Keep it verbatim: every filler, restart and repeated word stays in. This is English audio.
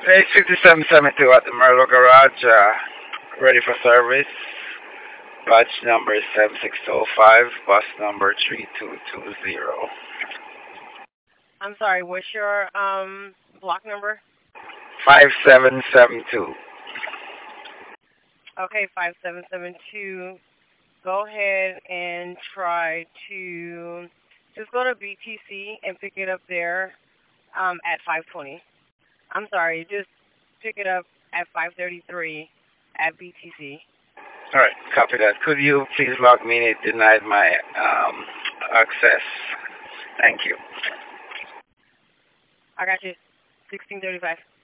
eight fifty-seven seventy-two at the Merlo Garage, uh, ready for service. Batch number is seven six zero five, bus number three two two zero. I'm sorry, what's your um block number? five seven seven two. Okay, five seven seven two. Go ahead and try to just go to B T C and pick it up there um, at five twenty. I'm sorry, just pick it up at five thirty-three at B T C. Alright, copy that. Could you please log me in? It denied my um, access. Thank you. I got you. sixteen thirty-five.